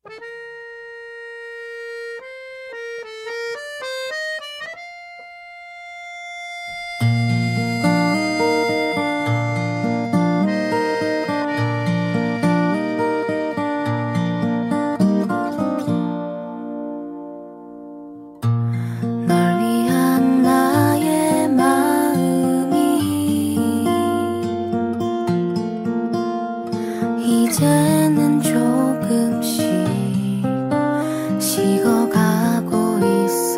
이제는 조금씩 식어가고 있어.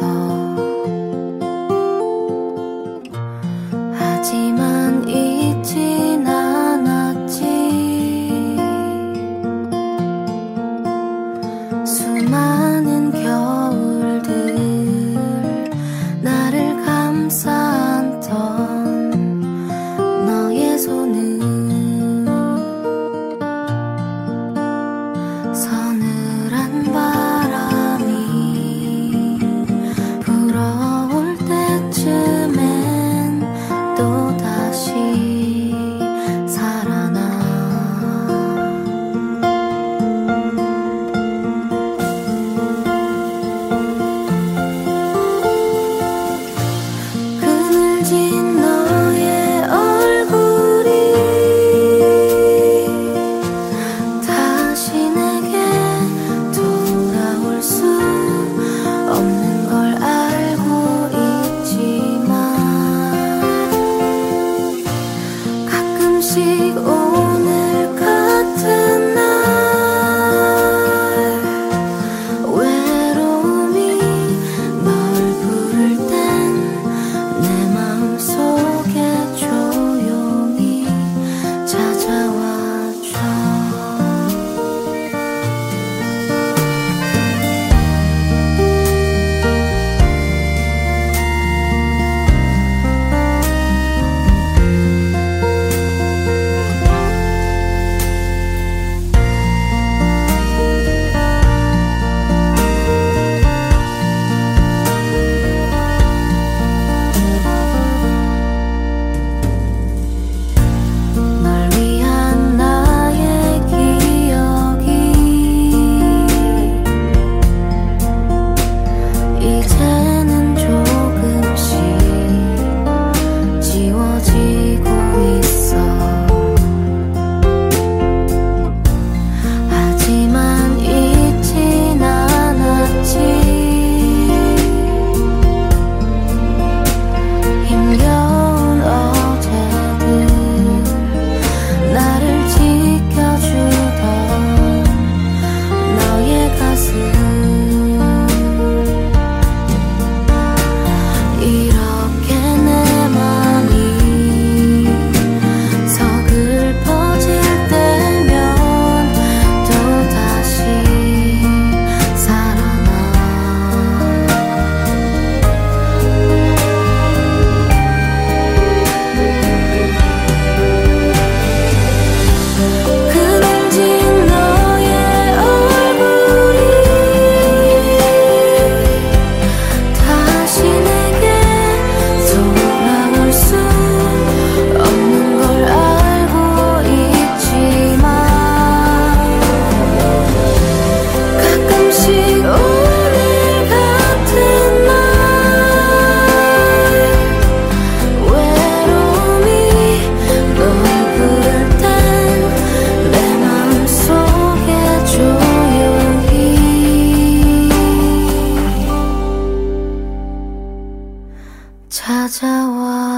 하지만 잊진 않았지. 수많은 겨울들 나를 감싸 안던 너의 손은 서늘한 바람이 불어올 때쯤엔 또다시 살아나. 그늘진 너의 얼굴이 다시 내게 돌아올 수 없는 걸 알고 있지만 가끔씩 오늘 같은 날 외로움이 널 부를 땐 내 마음속에 조용히 찾아와줘. 널 위한 나의 기억이 이제는 조금씩 지워지고 있어. 하지만 잊진 않았지. 힘겨운 어제들 나를 지켜주던 너의 가슴 이렇게 내 맘이 서글퍼질 때면 또다시 살아나. 그늘진 너의 얼굴이 다시 내게 돌아올 수 없는 걸 알고 있지만 가끔씩 오늘 같은 날 외로움이 널 부를 땐 내 마음속에 조용히 찾아와.